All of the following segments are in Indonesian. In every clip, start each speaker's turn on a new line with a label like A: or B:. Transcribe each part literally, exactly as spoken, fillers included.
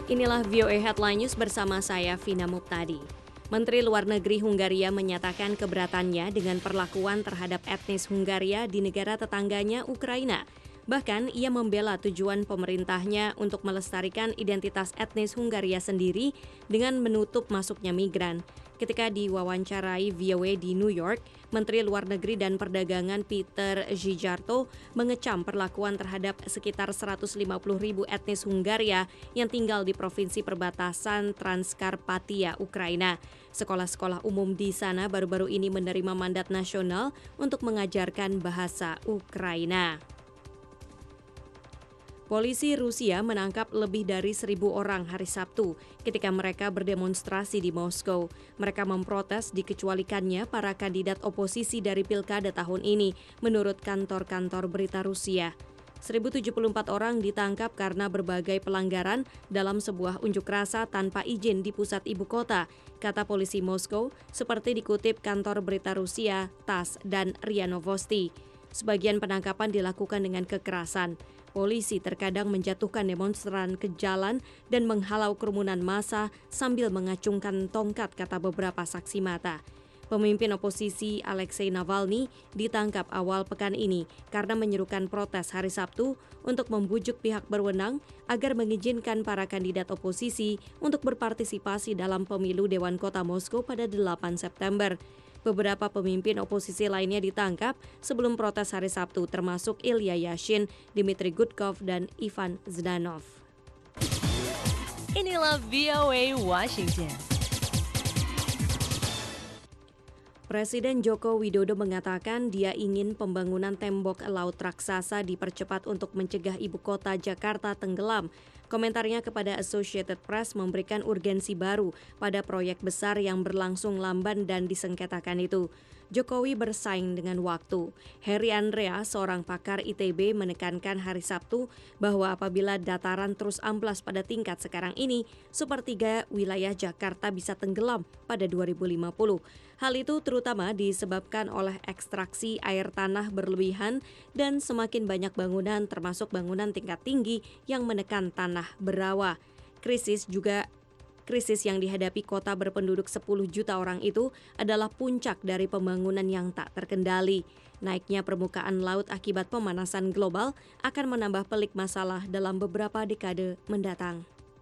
A: Inilah V O A Headline News bersama saya Vina Muptadi. Menteri Luar Negeri Hungaria menyatakan keberatannya dengan perlakuan terhadap etnis Hungaria di negara tetangganya Ukraina. Bahkan ia membela tujuan pemerintahnya untuk melestarikan identitas etnis Hungaria sendiri dengan menutup masuknya migran. Ketika diwawancarai V O A di New York, Menteri Luar Negeri dan Perdagangan Peter Szijjarto mengecam perlakuan terhadap sekitar seratus lima puluh ribu etnis Hungaria yang tinggal di provinsi perbatasan Transkarpatia, Ukraina. Sekolah-sekolah umum di sana baru-baru ini menerima mandat nasional untuk mengajarkan bahasa Ukraina. Polisi Rusia menangkap lebih dari seribu orang hari Sabtu ketika mereka berdemonstrasi di Moskow. Mereka memprotes dikecualikannya para kandidat oposisi dari pilkada tahun ini, menurut kantor-kantor berita Rusia. seribu tujuh puluh empat orang ditangkap karena berbagai pelanggaran dalam sebuah unjuk rasa tanpa izin di pusat ibu kota, kata polisi Moskow, seperti dikutip kantor berita Rusia, TASS, dan R I A Novosti. Sebagian penangkapan dilakukan dengan kekerasan. Polisi terkadang menjatuhkan demonstran ke jalan dan menghalau kerumunan massa sambil mengacungkan tongkat, kata beberapa saksi mata. Pemimpin oposisi Alexei Navalny ditangkap awal pekan ini karena menyerukan protes hari Sabtu untuk membujuk pihak berwenang agar mengizinkan para kandidat oposisi untuk berpartisipasi dalam pemilu Dewan Kota Moskow pada delapan September. Beberapa pemimpin oposisi lainnya ditangkap sebelum protes hari Sabtu, termasuk Ilya Yashin, Dmitry Gudkov, dan Ivan Zdanov.
B: Inilah V O A Washington.
A: Presiden Joko Widodo mengatakan dia ingin pembangunan tembok laut raksasa dipercepat untuk mencegah ibu kota Jakarta tenggelam. Komentarnya kepada Associated Press memberikan urgensi baru pada proyek besar yang berlangsung lamban dan disengketakan itu. Jokowi bersaing dengan waktu. Heri Andrea, seorang pakar I T B, menekankan hari Sabtu bahwa apabila dataran terus amplas pada tingkat sekarang ini, sepertiga wilayah Jakarta bisa tenggelam pada dua ribu lima puluh. Hal itu terutama disebabkan oleh ekstraksi air tanah berlebihan dan semakin banyak bangunan termasuk bangunan tingkat tinggi yang menekan tanah berawa. Krisis juga Krisis yang dihadapi kota berpenduduk sepuluh juta orang itu adalah puncak dari pembangunan yang tak terkendali. Naiknya permukaan laut akibat pemanasan global akan menambah pelik masalah dalam beberapa dekade mendatang.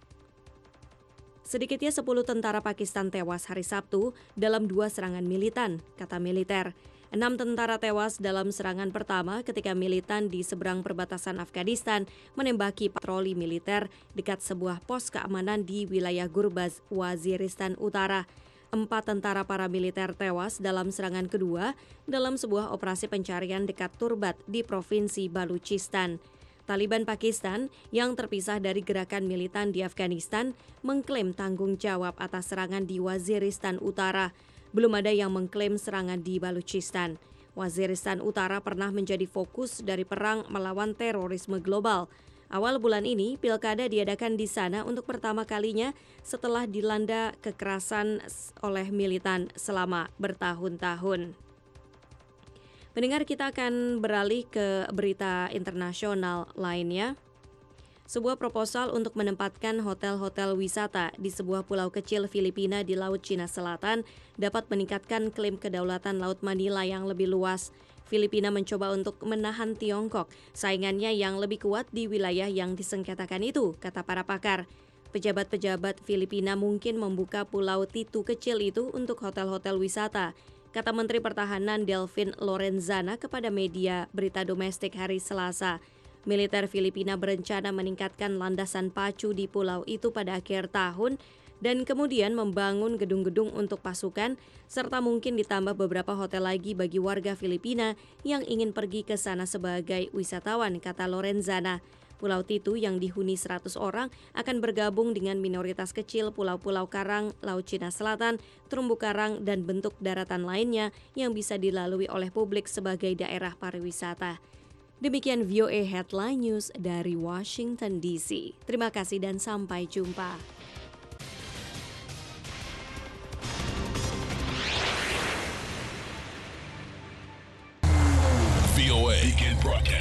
A: Sedikitnya sepuluh tentara Pakistan tewas hari Sabtu dalam dua serangan militan, kata militer. Enam tentara tewas dalam serangan pertama ketika militan di seberang perbatasan Afghanistan menembaki patroli militer dekat sebuah pos keamanan di wilayah Gurbaz, Waziristan Utara. Empat tentara paramiliter tewas dalam serangan kedua dalam sebuah operasi pencarian dekat Turbat di Provinsi Baluchistan. Taliban Pakistan yang terpisah dari gerakan militan di Afghanistan mengklaim tanggung jawab atas serangan di Waziristan Utara. Belum ada yang mengklaim serangan di Baluchistan. Waziristan Utara pernah menjadi fokus dari perang melawan terorisme global. Awal bulan ini, pilkada diadakan di sana untuk pertama kalinya setelah dilanda kekerasan oleh militan selama bertahun-tahun. Pendengar, kita akan beralih ke berita internasional lainnya. Sebuah proposal untuk menempatkan hotel-hotel wisata di sebuah pulau kecil Filipina di Laut Cina Selatan dapat meningkatkan klaim kedaulatan Laut Manila yang lebih luas. Filipina mencoba untuk menahan Tiongkok, saingannya yang lebih kuat di wilayah yang disengketakan itu, kata para pakar. Pejabat-pejabat Filipina mungkin membuka pulau Titu kecil itu untuk hotel-hotel wisata, kata Menteri Pertahanan Delvin Lorenzana kepada media berita domestik hari Selasa. Militer Filipina berencana meningkatkan landasan pacu di pulau itu pada akhir tahun dan kemudian membangun gedung-gedung untuk pasukan serta mungkin ditambah beberapa hotel lagi bagi warga Filipina yang ingin pergi ke sana sebagai wisatawan, kata Lorenzana. Pulau Titu yang dihuni seratus orang akan bergabung dengan minoritas kecil pulau-pulau karang, Laut Cina Selatan, terumbu karang, dan bentuk daratan lainnya yang bisa dilalui oleh publik sebagai daerah pariwisata. Demikian V O A Headline News dari Washington D C. Terima kasih dan sampai jumpa.
C: V O A Weekend Broadcast.